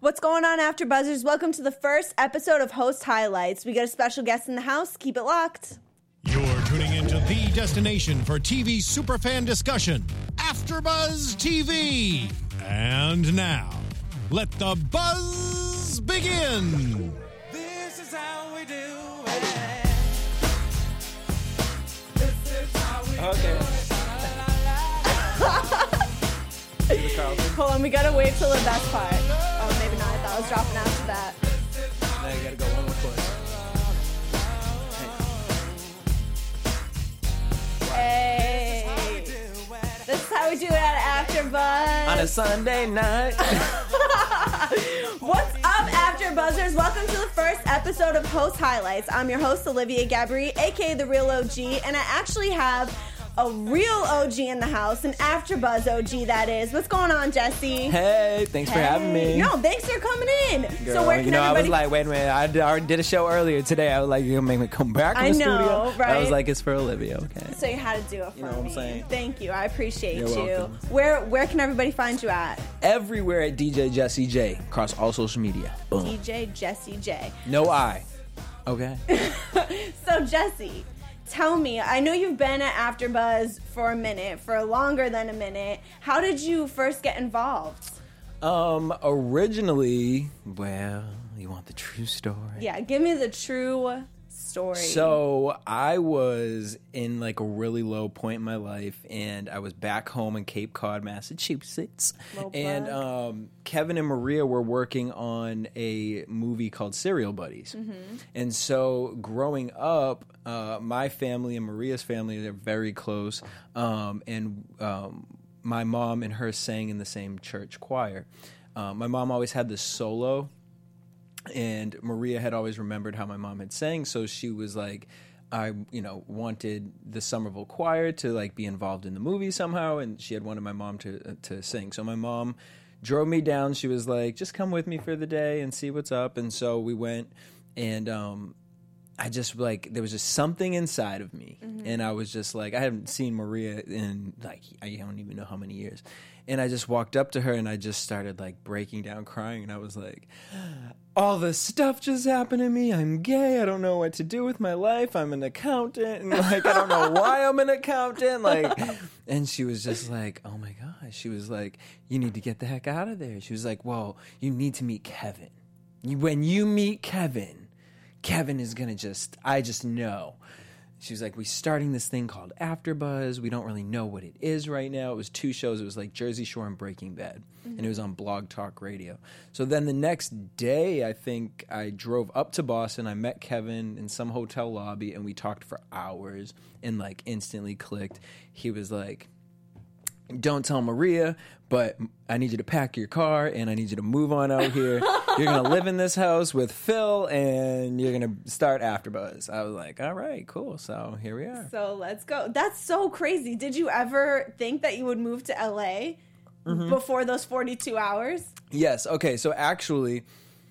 What's going on, After Buzzers? Welcome to the first episode of Host Highlights. We got a special guest in the house. Keep it locked. You're tuning into the destination for TV superfan discussion, AfterBuzz TV. And now, let the buzz begin. This is how we do it. Okay. Hold on, we gotta wait till the best part. Oh, maybe not. I thought I was dropping after that. Now you gotta go one more chorus. Hey. This is how we do it at AfterBuzz. On a Sunday night. What's up, After Buzzers? Welcome to the first episode of Host Highlights. I'm your host, Olivia Gabri, aka The Real OG, and I actually have a real OG in the house, an AfterBuzz OG, that is. What's going on, Jesse? Hey, thanks for having me. No, thanks for coming in. Girl, so where can I everybody... was like, wait a minute, I already did a show earlier today. I was like, you're gonna make me come back in the studio? Right? I was like, it's for Olivia, okay. So you had to do it for me. You know what I'm saying? Thank you. I appreciate You're you. welcome. Where can everybody find you at? Everywhere at DJ Jesse J, across all social media. Boom. DJ Jesse J. No I. Okay. So, Jesse, tell me, I know you've been at AfterBuzz for a minute, for longer than a minute. How did you first get involved? Originally, well, you want the true story? Yeah, give me the true story. So I was in like a really low point in my life, and I was back home in Cape Cod, Massachusetts. And Kevin and Maria were working on a movie called Serial Buddies. Mm-hmm. And so growing up, my family and Maria's family, they're very close. My mom and her sang in the same church choir. My mom always had this solo, and Maria had always remembered how my mom had sang, so she was like, I, wanted the Somerville Choir to like be involved in the movie somehow, and she had wanted my mom to sing. So my mom drove me down. She was like, just come with me for the day and see what's up. And so we went, and I just like, there was just something inside of me. Mm-hmm. And I was just like, I hadn't seen Maria in like, I don't even know how many years. And I just walked up to her and I just started like breaking down crying. And I was like, all this stuff just happened to me. I'm gay. I don't know what to do with my life. I'm an accountant. And like, I don't know why I'm an accountant. Like, and she was just like, oh my gosh. She was like, you need to get the heck out of there. She was like, well, you need to meet Kevin. When you meet Kevin is going to I just know. She was like, we're starting this thing called AfterBuzz. We don't really know what it is right now. It was 2 shows. It was like Jersey Shore and Breaking Bad. Mm-hmm. And it was on Blog Talk Radio. So then the next day, I think I drove up to Boston. I met Kevin in some hotel lobby, and we talked for hours and like instantly clicked. He was like, don't tell Maria, but I need you to pack your car and I need you to move on out here. You're going to live in this house with Phil and you're going to start AfterBuzz. I was like, all right, cool. So here we are. So let's go. That's so crazy. Did you ever think that you would move to LA before those 42 hours? Yes. Okay. So actually,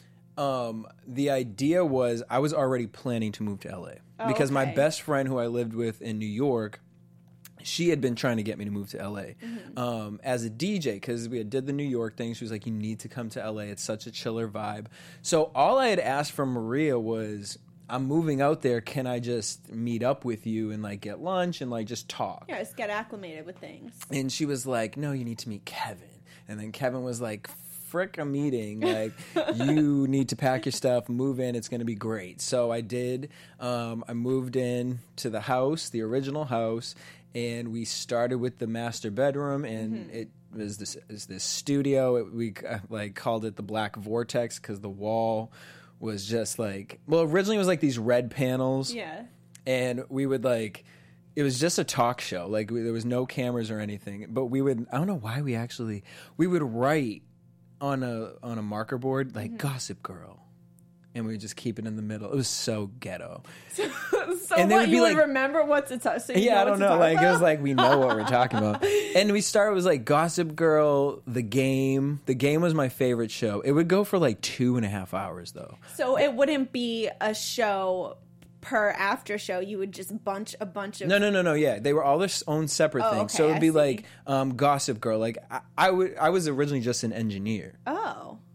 the idea was I was already planning to move to LA because my best friend who I lived with in New York, she had been trying to get me to move to LA as a DJ because we did the New York thing. She was like, you need to come to LA. It's such a chiller vibe. So all I had asked from Maria was, I'm moving out there. Can I just meet up with you and like get lunch and like just talk? Yeah, just get acclimated with things. And she was like, no, you need to meet Kevin. And then Kevin was like, frick a meeting. Like, you need to pack your stuff, move in. It's going to be great. So I did. I moved in to the house, the original house. And we started with the master bedroom, and it was this studio. We like called it the Black Vortex because the wall was just like, well, originally it was like these red panels. Yeah. And we would like, it was just a talk show. Like there was no cameras or anything. But we would, I don't know why we would write on a marker board like Gossip Girl. And we would just keep it in the middle. It was so ghetto. So and what, you would remember what to touch? So I don't know. Like, it was like, we know what we're talking about. And we started, it was like Gossip Girl, The Game. The Game was my favorite show. It would go for like 2.5 hours, though. So it wouldn't be a show per after show. You would just bunch a bunch of... No. Yeah, they were all their own separate things. Okay, so it would be like Gossip Girl. Like, I was originally just an engineer. Oh.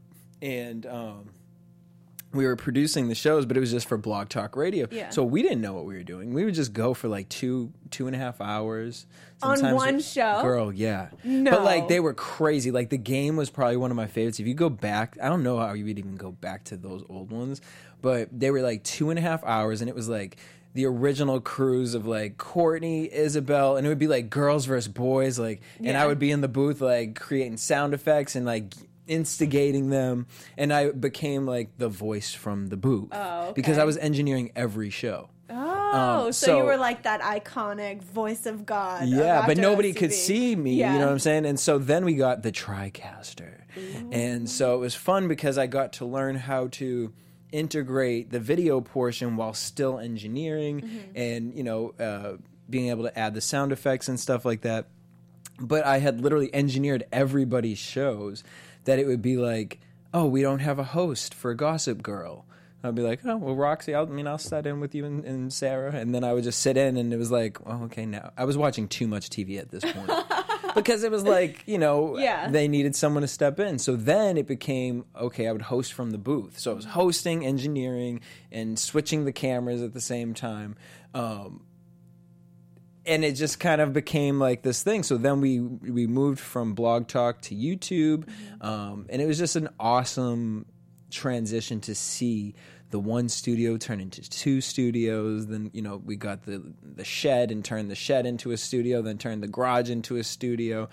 and we were producing the shows, but it was just for Blog Talk Radio. Yeah. So we didn't know what we were doing. We would just go for like 2.5 hours. On one show? Girl, yeah. No. But like they were crazy. Like the game was probably one of my favorites. If you go back, I don't know how you would even go back to those old ones, but they were like 2.5 hours, and it was like the original crews of like Courtney, Isabel, and it would be like girls versus boys, like, and I would be in the booth like creating sound effects and like instigating them, and I became like the voice from the booth because I was engineering every show. So you were like that iconic voice of God. Yeah, but nobody SCV. could see me, you know what I'm saying? And so then we got the TriCaster. And so it was fun because I got to learn how to integrate the video portion while still engineering and, you know, being able to add the sound effects and stuff like that. But I had literally engineered everybody's shows that it would be like, oh, we don't have a host for Gossip Girl. I'd be like, oh, well, Roxy, I'll sit in with you and Sarah. And then I would just sit in, and it was like, oh, okay, now. I was watching too much TV at this point. Because it was like, you know, they needed someone to step in. So then it became, okay, I would host from the booth. So I was hosting, engineering, and switching the cameras at the same time. And it just kind of became like this thing. So then we moved from Blog Talk to YouTube. And it was just an awesome transition to see the one studio turn into two studios. Then, you know, we got the shed and turned the shed into a studio, then turned the garage into a studio.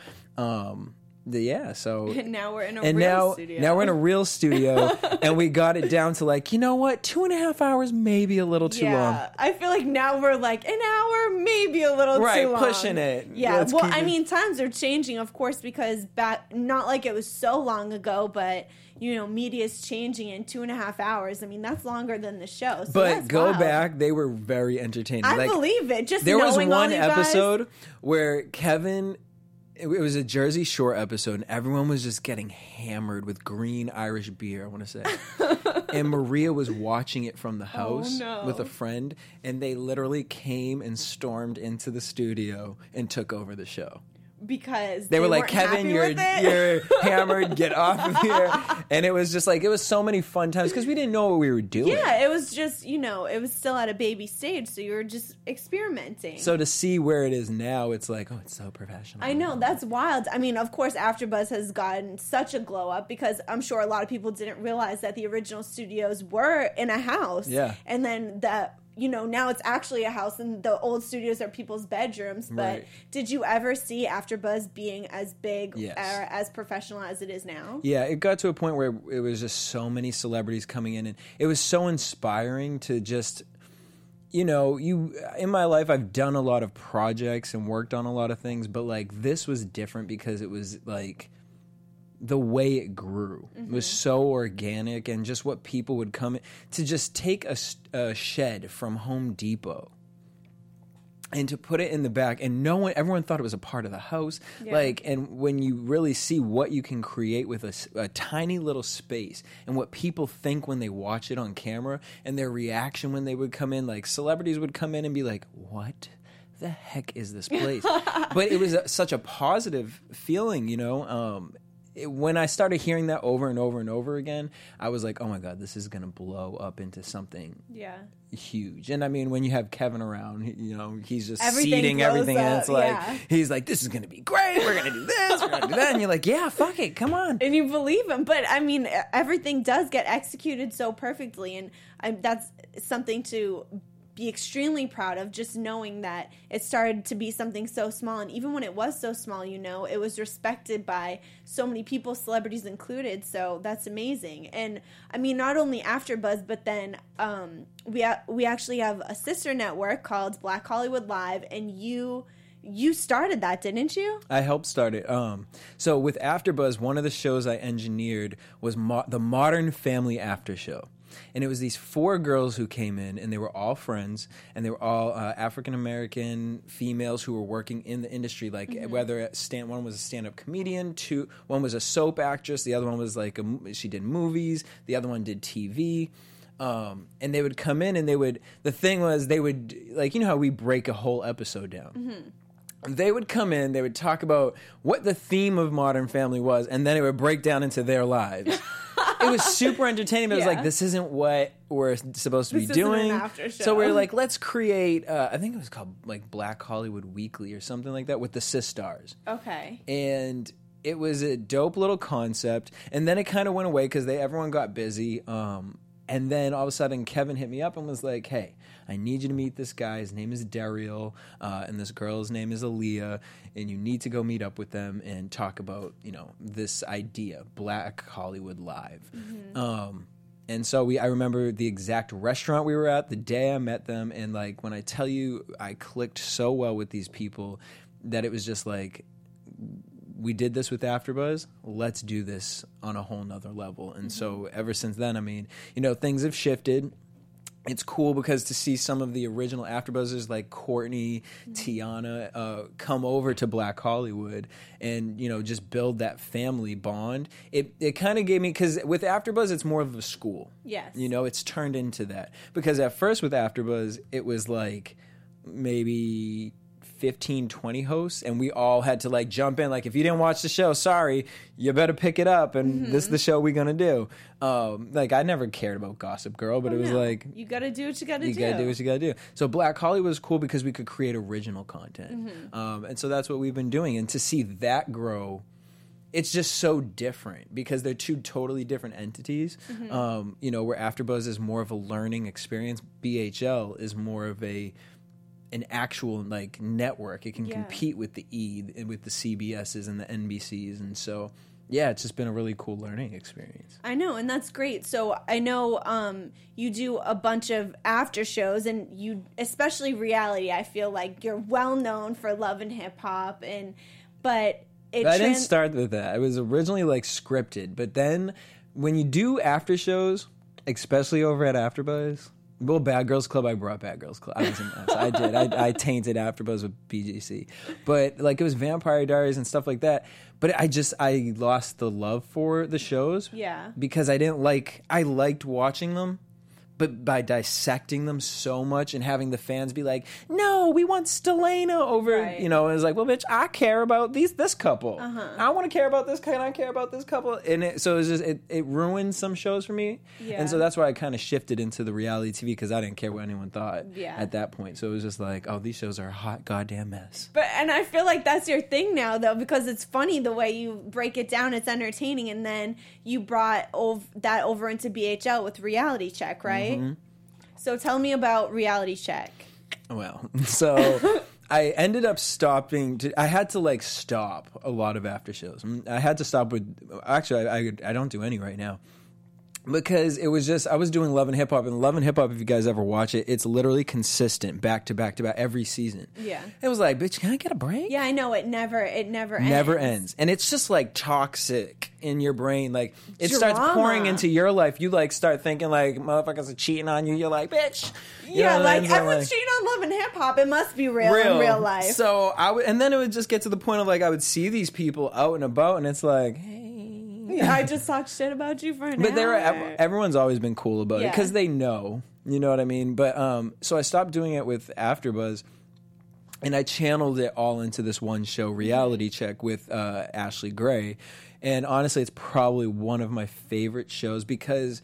So and now we're in a real studio. Now we're in a real studio, and we got it down to like, you know what, 2.5 hours, maybe a little too long. I feel like now we're like an hour, maybe a little too long. Pushing it. Yeah, well, I mean, times are changing, of course, because back, not like it was so long ago, but you know, media's changing in 2.5 hours. I mean, that's longer than the show. So but go back, they were very entertaining. I believe it. Just there was knowing one all you episode guys. where Kevin. It was a Jersey Shore episode, and everyone was just getting hammered with green Irish beer, I want to say. And Maria was watching it from the house with a friend, and they literally came and stormed into the studio and took over the show. Because they were like, weren't Kevin, happy you're hammered, get off of here. And it was just like, it was so many fun times because we didn't know what we were doing. Yeah, it was just, you know, it was still at a baby stage, so you were just experimenting. So to see where it is now, it's like, oh, it's so professional. I know, that's wild. I mean, of course, AfterBuzz has gotten such a glow up because I'm sure a lot of people didn't realize that the original studios were in a house. Yeah. And then that, you know, now it's actually a house and the old studios are people's bedrooms. But did you ever see AfterBuzz being as big or as professional as it is now? Yeah, it got to a point where it was just so many celebrities coming in, and it was so inspiring to just, you know, in my life I've done a lot of projects and worked on a lot of things, but like this was different because it was like the way it grew was so organic, and just what people would come in to just take a shed from Home Depot and to put it in the back, and everyone thought it was a part of the house. Like, and when you really see what you can create with a tiny little space, and what people think when they watch it on camera, and their reaction when they would come in, like celebrities would come in and be like, "What the heck is this place?" But it was such a positive feeling, you know. When I started hearing that over and over and over again, I was like, oh my God, this is going to blow up into something huge. And I mean, when you have Kevin around, you know, he's just seeding everything. And it's like, he's like, this is going to be great. We're going to do this. We're going to do that. And you're like, yeah, fuck it. Come on. And you believe him. But I mean, everything does get executed so perfectly. And that's something to be extremely proud of, just knowing that it started to be something so small, and even when it was so small, you know, it was respected by so many people, celebrities included. So that's amazing. And I mean, not only AfterBuzz, but then we actually have a sister network called Black Hollywood Live, and you started that, didn't you? I helped start it. So with AfterBuzz, one of the shows I engineered was the Modern Family After Show. And it was these 4 girls who came in, and they were all friends, and they were all African-American females who were working in the industry, like whether one was a stand-up comedian, one was a soap actress, the other one was like she did movies, the other one did TV. And they would come in, and the thing was, they would, like, you know how we break a whole episode down? They would come in, they would talk about what the theme of Modern Family was, and then it would break down into their lives. it was super entertaining. But it was Yeah. like, this isn't what we're supposed to This be isn't doing. an after show. So we were like, let's create. I think it was called like Black Hollywood Weekly or something like that with the Sistars. Okay. And it was a dope little concept. And then it kind of went away because everyone got busy. And then all of a sudden, Kevin hit me up and was like, hey, I need you to meet this guy. His name is Daryl, and this girl's name is Aaliyah, and you need to go meet up with them and talk about, this idea, Black Hollywood Live. And so I remember the exact restaurant we were at the day I met them, and like when I tell you I clicked so well with these people that it was just like, we did this with AfterBuzz. Let's do this on a whole nother level. And so ever since then, I mean, things have shifted. It's cool because to see some of the original AfterBuzzers like Courtney, Tiana come over to Black Hollywood and, just build that family bond. It kind of gave me, because with AfterBuzz, it's more of a school. Yes. It's turned into that. Because at first with AfterBuzz, it was like maybe 15, 20 hosts, and we all had to like jump in. Like, if you didn't watch the show, sorry, you better pick it up, and this is the show we're gonna do. Like, I never cared about Gossip Girl, but it was like, you gotta do what you gotta do. You gotta do what you gotta do. So Black Hollywood was cool because we could create original content, and so that's what we've been doing. And to see that grow, it's just so different because they're two totally different entities. Where AfterBuzz is more of a learning experience, BHL is more of an actual like network. It can compete with the E and with the CBSs and the NBCs, and so it's just been a really cool learning experience. I know, and that's great. So I know you do a bunch of after shows, and you, especially reality, I feel like you're well known for Love and Hip Hop, but I didn't start with that. It was originally like scripted, but then when you do after shows, especially over at AfterBuzz. Well, Bad Girls Club, I brought Bad Girls Club. I was a mess. I did. I tainted AfterBuzz with BGC. But, like, it was Vampire Diaries and stuff like that. But I lost the love for the shows. Yeah. Because I liked watching them. But by dissecting them so much and having the fans be like, no, we want Stelena over, Right. it was like, well, bitch, I care about this couple. I want to care about this couple. I care about this couple. And so it was just, it ruined some shows for me. Yeah. And so that's why I kind of shifted into the reality TV because I didn't care what anyone thought Yeah. at that point. So it was just like, oh, these shows are a hot goddamn mess. And I feel like that's your thing now, though, because it's funny the way you break it down. It's entertaining, and then you brought that over into BHL with Reality Check, right? So tell me about Reality Check. Well, so I ended up stopping. I had to like stop a lot of after shows. I had to stop with. Actually, I don't do any right now. Because it was just, I was doing Love and Hip Hop, and Love and Hip Hop, if you guys ever watch it, it's literally consistent back to back to back every season. Yeah. It was like, bitch, can I get a break? Yeah, I know. It never ends. Never ends. And it's just like toxic in your brain. Like, it starts Drama. pouring into your life. You like start thinking like motherfuckers are cheating on you. You're like, bitch. You Yeah, know, like and so, everyone's cheating on Love and Hip Hop. It must be real in real life. So and then it would just get to the point of like, I would see these people out and about, and it's like, hey. I just talked shit about you for an But hour. everyone's always been cool about it Yeah. because they know, you know what I mean? But so I stopped doing it with AfterBuzz, and I channeled it all into this one show, Reality Check, with Ashley Gray. And honestly, it's probably one of my favorite shows because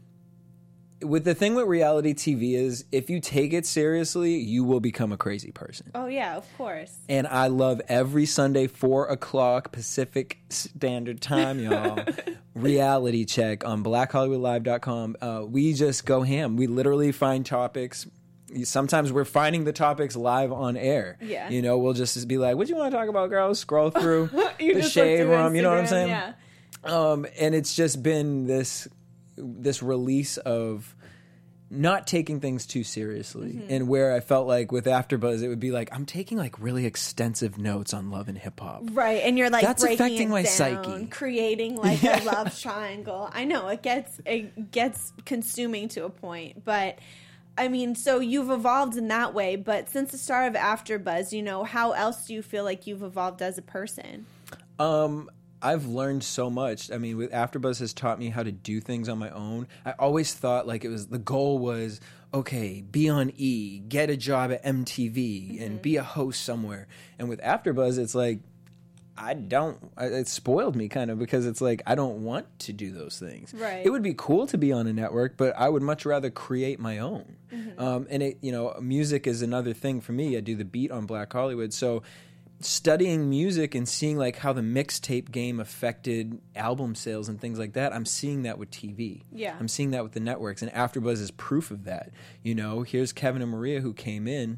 with the thing with reality TV is if you take it seriously, you will become a crazy person. Oh, yeah, of course. And I love every Sunday, 4 o'clock Pacific Standard Time, y'all. Reality Check on BlackHollywoodLive.com. We just go ham. We literally find topics. Sometimes we're finding the topics live on air. Yeah. We'll just be like, what do you want to talk about, girls? Scroll through You the just shade looked at room. You know what I'm saying? Yeah. And it's just been this release of not taking things too seriously, and where I felt like with AfterBuzz, it would be like I'm taking like really extensive notes on Love and Hip Hop. Right, and you're like That's breaking affecting it my down, psyche. creating like a love triangle. I know it gets consuming to a point, but I mean, so you've evolved in that way. But since the start of AfterBuzz, how else do you feel like you've evolved as a person? I've learned so much. I mean, with AfterBuzz has taught me how to do things on my own. I always thought like the goal was, okay, be on E, get a job at MTV, and be a host somewhere. And with AfterBuzz, it's like it spoiled me kind of, because it's like, I don't want to do those things. Right. It would be cool to be on a network, but I would much rather create my own. And it, music is another thing for me. I do the beat on Black Hollywood. So studying music and seeing like how the mixtape game affected album sales and things like that, I'm seeing that with TV. Yeah. I'm seeing that with the networks, and AfterBuzz is proof of that. Here's Kevin and Maria, who came in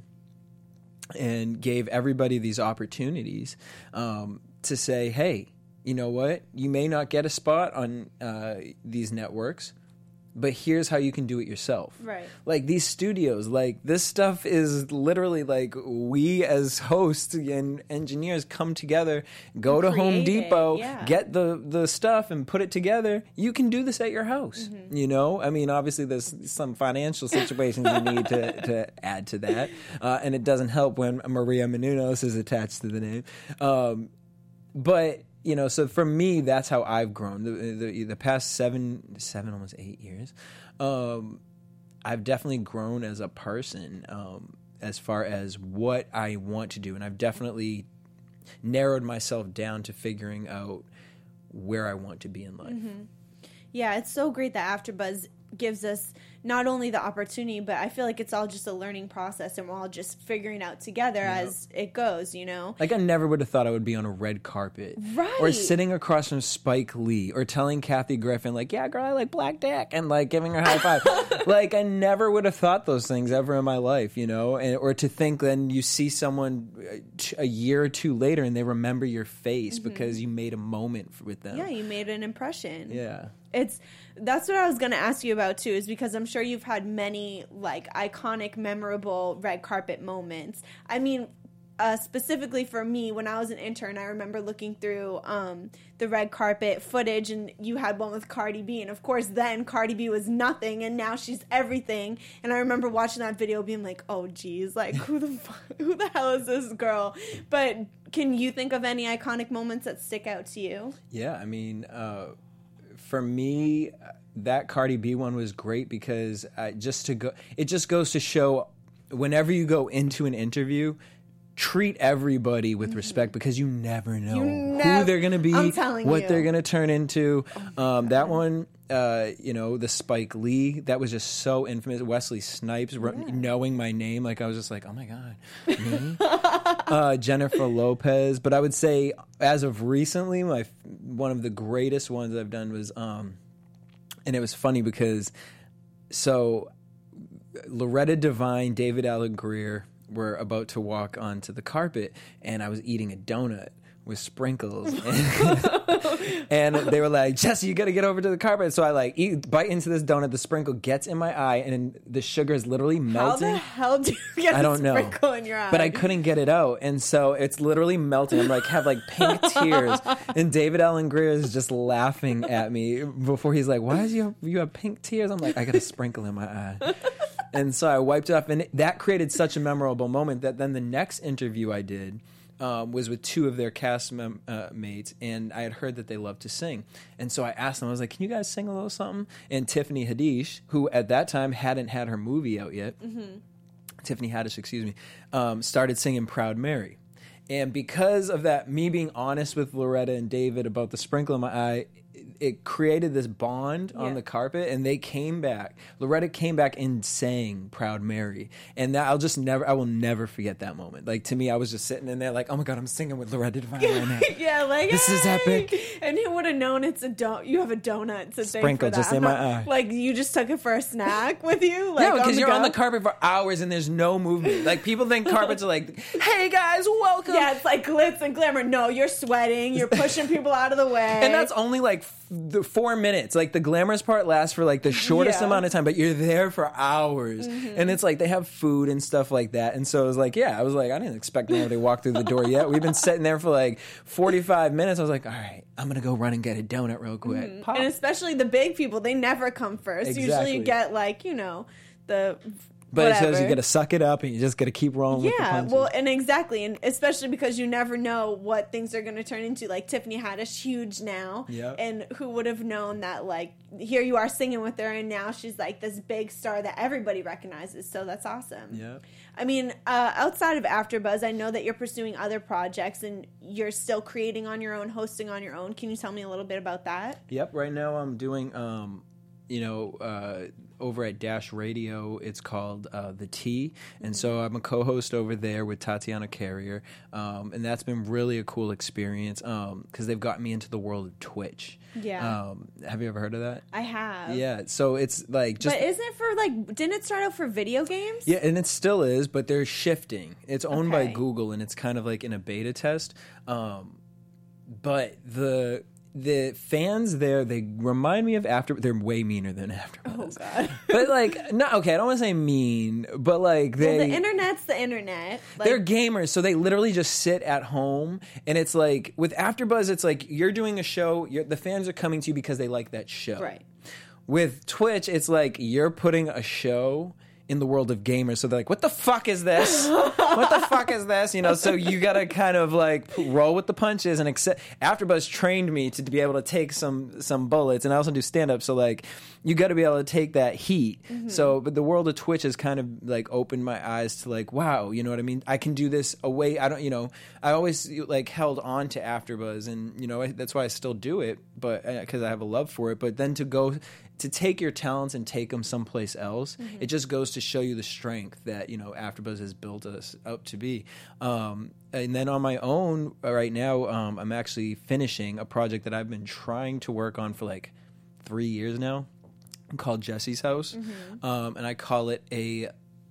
and gave everybody these opportunities to say, hey, you know what? You may not get a spot on these networks, but here's how you can do it yourself. Right. Like these studios, like this stuff is literally like we as hosts and engineers come together, go to Home Depot, get the stuff and put it together. You can do this at your house. I mean, obviously there's some financial situations you need to add to that. And it doesn't help when Maria Menounos is attached to the name. But so for me, that's how I've grown. The past seven, almost 8 years, I've definitely grown as a person as far as what I want to do. And I've definitely narrowed myself down to figuring out where I want to be in life. Yeah, it's so great that AfterBuzz gives us not only the opportunity, but I feel like it's all just a learning process, and we're all just figuring out together as it goes, Like I never would have thought I would be on a red carpet. Right. Or sitting across from Spike Lee, or telling Kathy Griffin, like, yeah, girl, I like black dick, and like giving her a high five. Like I never would have thought those things ever in my life, or to think then you see someone a year or two later and they remember your face because you made a moment with them. Yeah, you made an impression. Yeah. That's what I was going to ask you about too, is because I'm sure you've had many like iconic, memorable red carpet moments. I mean, specifically for me, when I was an intern, I remember looking through the red carpet footage, and you had one with Cardi B, and of course then Cardi B was nothing, and now she's everything. And I remember watching that video being like, oh geez, like who the hell is this girl? But can you think of any iconic moments that stick out to you? Yeah, I mean, for me, that Cardi B one was great because it just goes to show, whenever you go into an interview, treat everybody with respect, because you never know who they're going to be, what they're going to turn into. That one, the Spike Lee, that was just so infamous. Wesley Snipes knowing my name, like I was just like, oh my God. Jennifer Lopez. But I would say, as of recently, one of the greatest ones I've done was, and it was funny because, Loretta Devine, David Alan Grier were about to walk onto the carpet, and I was eating a donut with sprinkles, and they were like, Jesse, you got to get over to the carpet. So I bite into this donut, the sprinkle gets in my eye, and the sugar is literally melting. How the hell do you get a sprinkle in your eye? But I couldn't get it out, and so it's literally melting. I'm like, have pink tears, and David Alan Grier is just laughing at me before he's like, why is you have pink tears? I'm like, I got a sprinkle in my eye. And so I wiped it off, and that created such a memorable moment that then the next interview I did was with two of their cast mates, and I had heard that they loved to sing. And so I asked them, I was like, can you guys sing a little something? And Tiffany Haddish, who at that time hadn't had her movie out yet, Tiffany Haddish, excuse me, started singing Proud Mary. And because of that, me being honest with Loretta and David about the sprinkle in my eye, it created this bond on the carpet, and they came back. Loretta came back and sang Proud Mary. And that I will never forget that moment. Like, to me, I was just sitting in there like, oh my God, I'm singing with Loretta Devine right now. Yeah, like, this is epic. And who would have known you have a donut to sprinkle just in my eye. Like, you just took it for a snack with you? Like, no, because you're on the carpet for hours and there's no movement. Like, people think carpets are like, hey guys, welcome. Yeah, it's like glitz and glamour. No, you're sweating, you're pushing people out of the way. And that's only like the 4 minutes. Like, the glamorous part lasts for like the shortest amount of time, but you're there for hours. And it's like they have food and stuff like that. And so it was like, I didn't expect nobody to walk through the door yet. We've been sitting there for like 45 minutes. I was like, all right, I'm going to go run and get a donut real quick. And especially the big people, they never come first. Exactly. Usually you get like, the But it says whatever. you got to suck it up and you just got to keep rolling with the Yeah, punches. well, and exactly, and especially because you never know what things are going to turn into. Like Tiffany Haddish, huge now, Yep. and who would have known that? Like here you are singing with her, and now she's like this big star that everybody recognizes. So that's awesome. Yeah. I mean, outside of AfterBuzz, I know that you're pursuing other projects, and you're still creating on your own, hosting on your own. Can you tell me a little bit about that? Yep. Right now I'm doing, over at Dash Radio, it's called The T. And so I'm a co-host over there with Tatiana Carrier. And that's been really a cool experience because they've gotten me into the world of Twitch. Yeah. Have you ever heard of that? I have. Yeah. So it's like just... But isn't it for like? Didn't it start out for video games? Yeah, and it still is, but they're shifting. It's owned by Okay. Google, and it's kind of like in a beta test. But the fans there, they remind me of They're way meaner than AfterBuzz. Oh God. But like, not okay. I don't want to say mean, but like Well, the internet's the internet. Like, they're gamers, so they literally just sit at home, and it's like with AfterBuzz, it's like you're doing a show. The fans are coming to you because they like that show. right. With Twitch, it's like you're putting a show in the world of gamers, so they're like, "What the fuck is this? What the fuck is this?" You know, so you gotta kind of like roll with the punches and accept. AfterBuzz trained me to be able to take some bullets, and I also do stand up, so like you got to be able to take that heat. So, but the world of Twitch has kind of like opened my eyes to like, wow, you know what I mean? I can do this away. I don't, I always like held on to AfterBuzz, and that's why I still do it, but because I have a love for it. But then to take your talents and take them someplace else, it just goes to show you the strength that AfterBuzz has built us up to be. And then on my own right now, I'm actually finishing a project that I've been trying to work on for like 3 years now, called Jesse's House, and I call it a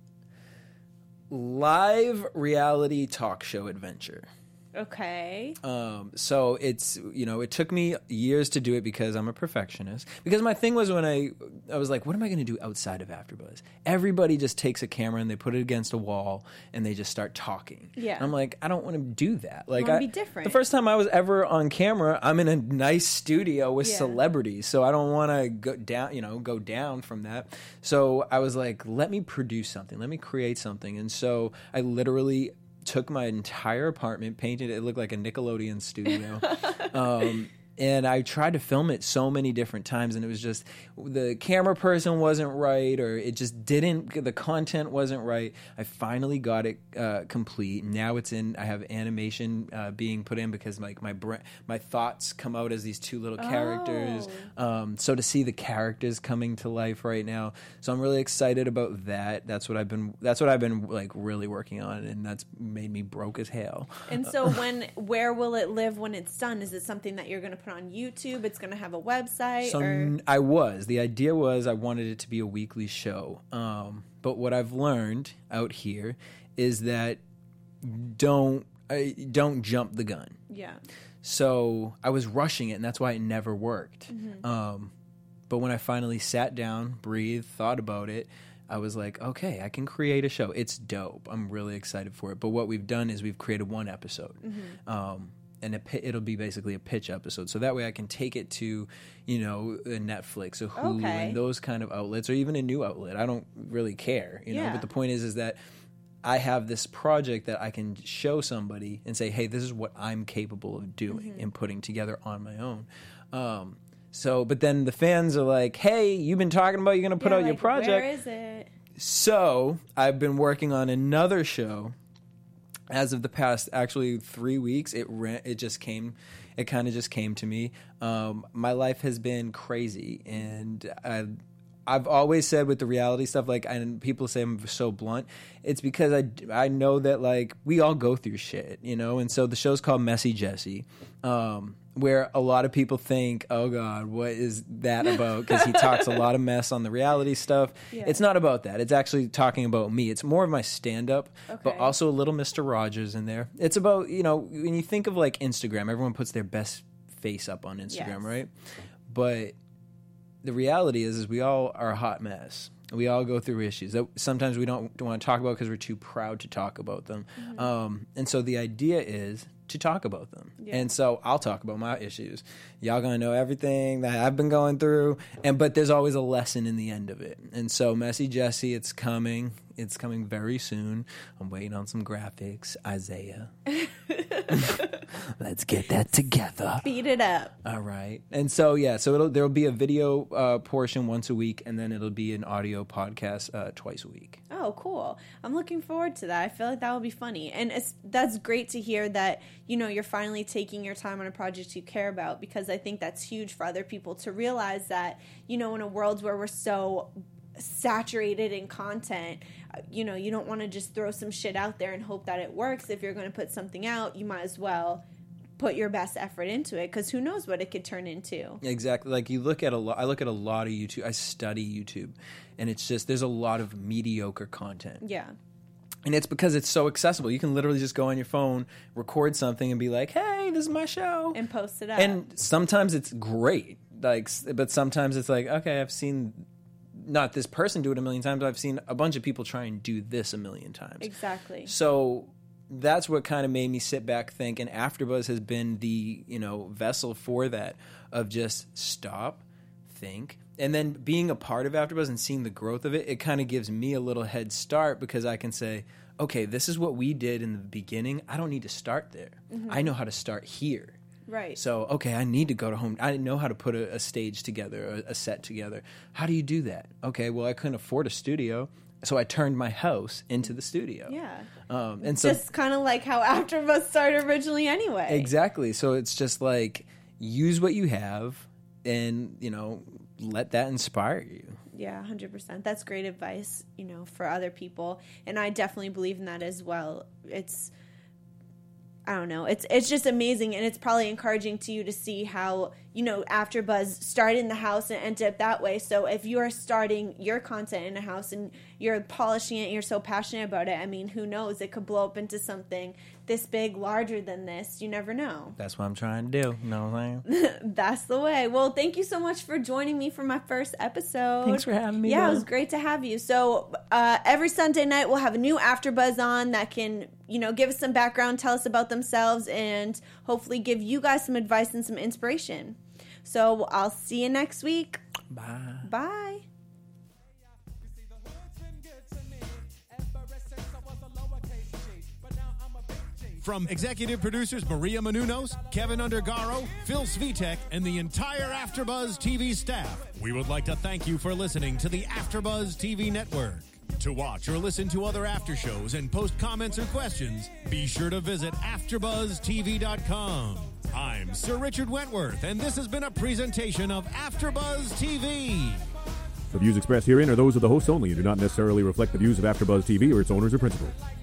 live reality talk show adventure. Okay. So it's, it took me years to do it because I'm a perfectionist. Because my thing was when I was like, what am I going to do outside of AfterBuzz? Everybody just takes a camera and they put it against a wall and they just start talking. Yeah. And I'm like, I don't want to do that. Like, wanna be different. The first time I was ever on camera, I'm in a nice studio with Yeah. celebrities, so I don't want to go down from that. So I was like, let me produce something, let me create something, and so I literally took my entire apartment, painted it looked like a Nickelodeon studio, and I tried to film it so many different times, and it was just the camera person wasn't right, or it just the content wasn't right. I finally got it complete. Now it's in. I have animation being put in because like my thoughts come out as these two little characters. So to see the characters coming to life right now, so I'm really excited about that. That's what I've been like really working on, and that's made me broke as hell. And so where will it live when it's done? Is it something that you're going to put on YouTube? It's going to have a website? So the idea was I wanted it to be a weekly show. But what I've learned out here is that don't jump the gun. Yeah. So I was rushing it, and that's why it never worked. But when I finally sat down, breathed, thought about it, I was like, okay, I can create a show. It's dope. I'm really excited for it. But what we've done is we've created one episode. And it'll be basically a pitch episode. So that way I can take it to, Netflix or Hulu and those kind of outlets, or even a new outlet. I don't really care, know. But the point is that I have this project that I can show somebody and say, hey, this is what I'm capable of doing and putting together on my own. But then the fans are like, hey, you've been talking about you're going to put out your project. Where is it? So I've been working on another show. As of the past, actually 3 weeks, it kind of just came to me. My life has been crazy, and I've always said with the reality stuff, like, and people say I'm so blunt, it's because I know that like we all go through shit, and so the show's called Messy Jesse, where a lot of people think, oh God, what is that about? Because he talks a lot of mess on the reality stuff. Yeah. It's not about that. It's actually talking about me. It's more of my stand-up, but also a little Mr. Rogers in there. It's about, when you think of like Instagram, everyone puts their best face up on Instagram, right? But the reality is we all are a hot mess. We all go through issues that sometimes we don't want to talk about because we're too proud to talk about them. And so the idea is to talk about them. Yeah. And so I'll talk about my issues. Y'all gonna know everything that I've been going through, but there's always a lesson in the end of it. And so Messy Jessie, it's coming very soon. I'm waiting on some graphics. Isaiah. Let's get that together. Beat it up. All right. And so, there'll be a video portion once a week, and then it'll be an audio podcast twice a week. Oh, cool. I'm looking forward to that. I feel like that will be funny. And that's great to hear that, you're finally taking your time on a project you care about, because I think that's huge for other people to realize that, in a world where we're so saturated in content, you don't want to just throw some shit out there and hope that it works. If you're going to put something out, you might as well put your best effort into it, because who knows what it could turn into. Exactly. Like I look at a lot of YouTube. I study YouTube, and it's just, there's a lot of mediocre content. Yeah. And it's because it's so accessible. You can literally just go on your phone, record something, and be like, hey, this is my show. And post it up. And sometimes it's great. But sometimes it's like, okay, I've seen not this person do it a million times, but I've seen a bunch of people try and do this a million times. Exactly. So that's what kind of made me sit back, think, and AfterBuzz has been the, vessel for that, of just stop, think. And then being a part of AfterBuzz and seeing the growth of it, it kind of gives me a little head start, because I can say, okay, this is what we did in the beginning. I don't need to start there. Mm-hmm. I know how to start here. Right. So, okay, I need to go to home. I know how to put a stage together, a set together. How do you do that? Okay, well, I couldn't afford a studio, so I turned my house into the studio. Yeah. And so, just kind of like how AfterBuzz started originally anyway. Exactly. So it's just like, use what you have and, let that inspire you. Yeah, 100%. That's great advice, for other people. And I definitely believe in that as well. I don't know. It's just amazing, and it's probably encouraging to you to see how, AfterBuzz started in the house and ended up that way. So if you're starting your content in a house and you're polishing it and you're so passionate about it, I mean, who knows? It could blow up into something this big, larger than this. You never know. That's what I'm trying to do. You know what I'm saying? That's the way. Well, thank you so much for joining me for my first episode. Thanks for having me. Yeah, it was great to have you. So every Sunday night we'll have a new AfterBuzz on that can, give us some background, tell us about themselves, and hopefully give you guys some advice and some inspiration. So I'll see you next week. Bye. Bye. From executive producers Maria Menounos, Kevin Undergaro, Phil Svitek, and the entire AfterBuzz TV staff, we would like to thank you for listening to the AfterBuzz TV network. To watch or listen to other after shows and post comments or questions, be sure to visit AfterBuzzTV.com. I'm Sir Richard Wentworth, and this has been a presentation of AfterBuzz TV. The views expressed herein are those of the hosts only and do not necessarily reflect the views of AfterBuzz TV or its owners or principals.